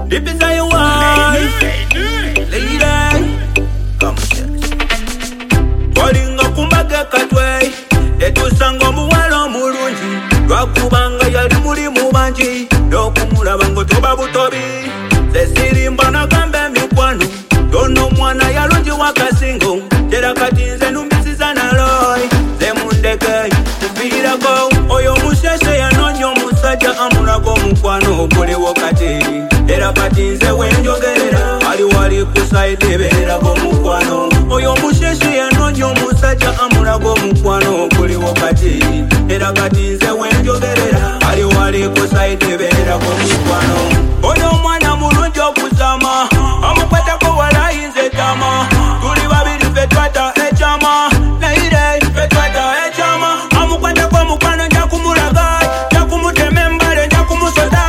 Deep inside your wife, lady, come here. Walinga kumbaga katwe, etusanga muwalo mulungi. Lwakubanga yali muli mubanji, n'okumulaba ng'otoba butobi. Sesirimba nagambe mikwano, tono mwana yalungi wakasingo. Tera kati nze numbisiza naloyi, ze mundeke kufiirako. Oyo musheshe yanoonya omusajja amulaga omukwano okolewo kati. Era kati nze wenjogerera, ali wali ku side beerako omukwano. Oyo musheshe yanoonya omusajja amulaga omukwano okolewo kati. Era kati nze wenjogerera, ali wali ku side beerako omukwano. Oyo omwana mulungi okuzama, amukwatako walayi nze tama. Tuli babiri ffe twata ekyama, naire ffe twata ekyama. Amukwatako omukwano nja kumulaga, nja kumutema embale nja kumusoda.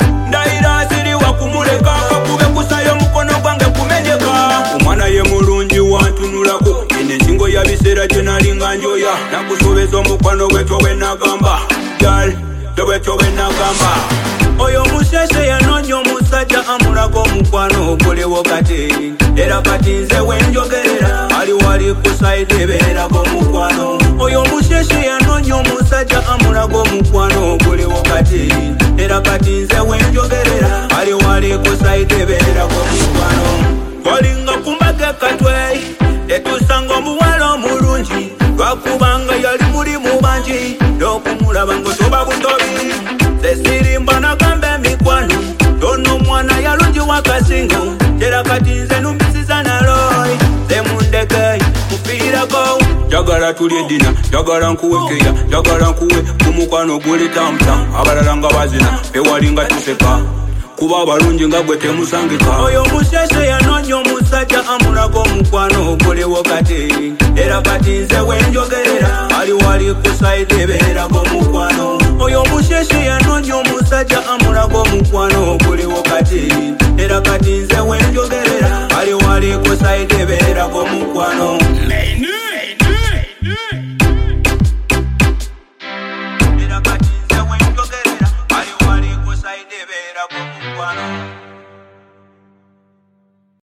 Ndaira siriwa kumuleka, kakube kusayo mukono gwange kumenyeka. Omwana ye mulungi wantunulako, ine ensingo ya biseera gye nalinga njoya. Nakusobeza omukwano gwe towe nagamba, gal towe nagamba. Oyo musheshe yanoonya omusajja amulaga omukwano okolewo kati. Era kati nze wenjogerera, ali wali ku side beerako omukwano. Oyo musheshe yanoonya omusajja amulaga omukwano okolewo kati. Era kati nze wenjogerera, ali wali ku side beerako omukwano. Walinga kumbaga katwe, etusanga omuwala omulungi. Lwakubanga yali muli mubanji, n'okumulaba ng'otoba butobi. Sesirimba nagambe mikwano, tono mwana yalungi wakasingo. Tera kati nze numbisiza naloyi, ze mundeke kufiirako. Jagala tulye dina, jagala nkuwe keya, jagala nkuwe kumukwano guli tamtam. Abalala nga bazina, ewalinga tuseka, kuba abalungi nga gwe temusangika. Oyo musheshe yanoonya omusajja amulaga omukwano okolewo kati. Era kati nze wenjogerera, ali wali ku side beerako omukwano. Oyo musheshe yanoonya omusajja amulaga omukwano okolewo kati. Era kati nze wenjogerera, ali wali ku side beerako omukwano.